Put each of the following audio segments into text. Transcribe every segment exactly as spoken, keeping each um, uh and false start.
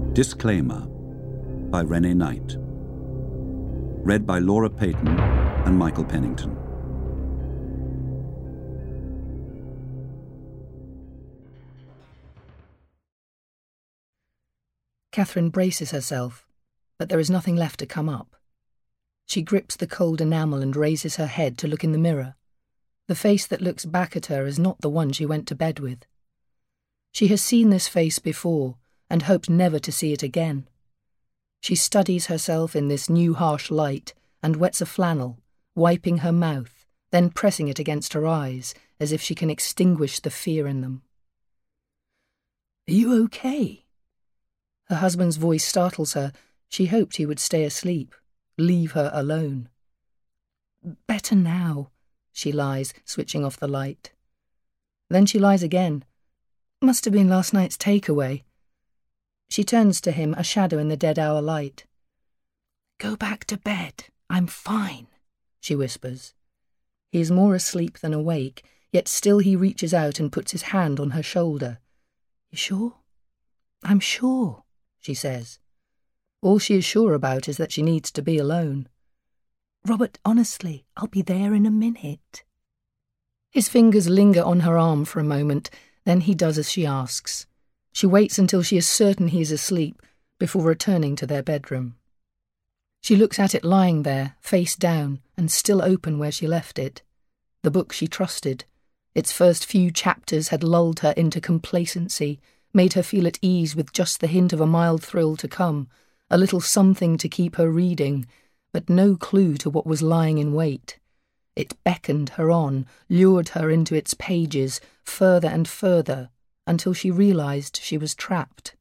Disclaimer by Renee Knight. Read by Laura Payton and Michael Pennington. Catherine braces herself, but there is nothing left to come up. She grips the cold enamel and raises her head to look in the mirror. The face that looks back at her is not the one she went to bed with. She has seen this face before and hoped never to see it again. She studies herself in this new harsh light and wets a flannel, wiping her mouth, then pressing it against her eyes as if she can extinguish the fear in them. "Are you okay?" Her husband's voice startles her. She hoped he would stay asleep, leave her alone. "Better now," she lies, switching off the light. Then she lies again. "Must have been last night's takeaway." She turns to him, a shadow in the dead-hour light. "Go back to bed. I'm fine," she whispers. He is more asleep than awake, yet still he reaches out and puts his hand on her shoulder. "You sure?" "I'm sure," she says. All she is sure about is that she needs to be alone. "Robert, honestly, I'll be there in a minute." His fingers linger on her arm for a moment, then he does as she asks. She waits until she is certain he is asleep before returning to their bedroom. She looks at it lying there, face down, and still open where she left it. The book she trusted. Its first few chapters had lulled her into complacency, made her feel at ease with just the hint of a mild thrill to come, a little something to keep her reading, but no clue to what was lying in wait. It beckoned her on, lured her into its pages, further and further, until she realized she was trapped.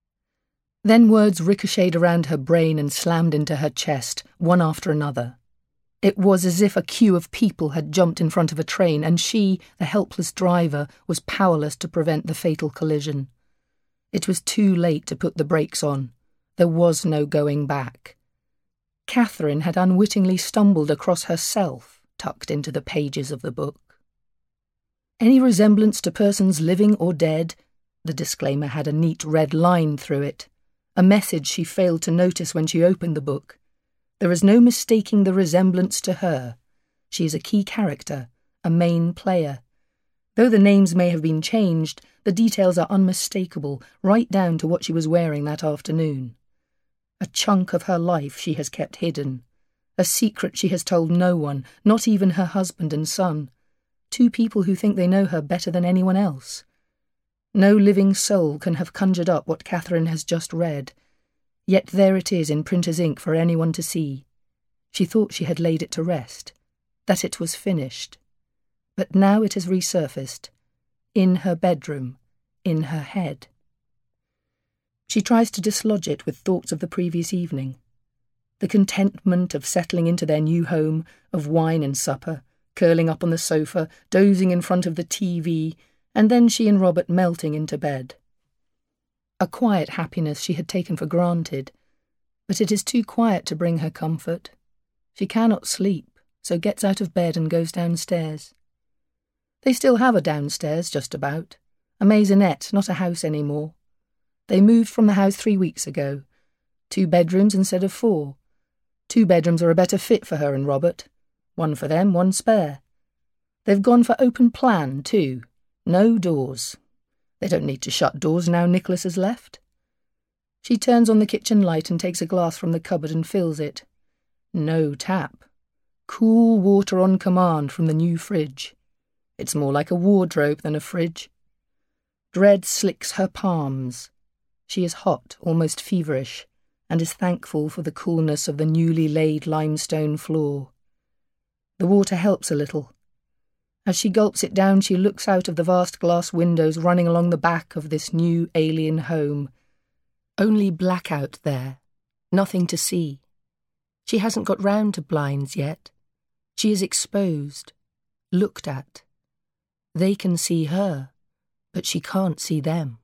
Then words ricocheted around her brain and slammed into her chest, one after another. It was as if a queue of people had jumped in front of a train, and she, the helpless driver, was powerless to prevent the fatal collision. It was too late to put the brakes on. There was no going back. Catherine had unwittingly stumbled across herself, tucked into the pages of the book. Any resemblance to persons living or dead, the disclaimer had a neat red line through it, a message she failed to notice when she opened the book. There is no mistaking the resemblance to her. She is a key character, a main player. Though the names may have been changed, the details are unmistakable, right down to what she was wearing that afternoon. A chunk of her life she has kept hidden. A secret she has told no one, not even her husband and son. Two people who think they know her better than anyone else. No living soul can have conjured up what Catherine has just read. Yet there it is in printer's ink for anyone to see. She thought she had laid it to rest, that it was finished. But now it has resurfaced. In her bedroom, in her head. She tries to dislodge it with thoughts of the previous evening. The contentment of settling into their new home, of wine and supper, curling up on the sofa, dozing in front of the T V, and then she and Robert melting into bed. A quiet happiness she had taken for granted, but it is too quiet to bring her comfort. She cannot sleep, so gets out of bed and goes downstairs. They still have a downstairs, just about. A maisonette, not a house anymore. They moved from the house three weeks ago. Two bedrooms instead of four. Two bedrooms are a better fit for her and Robert. One for them, one spare. They've gone for open plan, too. No doors. They don't need to shut doors now Nicholas has left. She turns on the kitchen light and takes a glass from the cupboard and fills it. No tap. Cool water on command from the new fridge. It's more like a wardrobe than a fridge. Dread slicks her palms. She is hot, almost feverish, and is thankful for the coolness of the newly laid limestone floor. The water helps a little. As she gulps it down, she looks out of the vast glass windows running along the back of this new alien home. Only blackout there. Nothing to see. She hasn't got round to blinds yet. She is exposed. Looked at. They can see her, but she can't see them.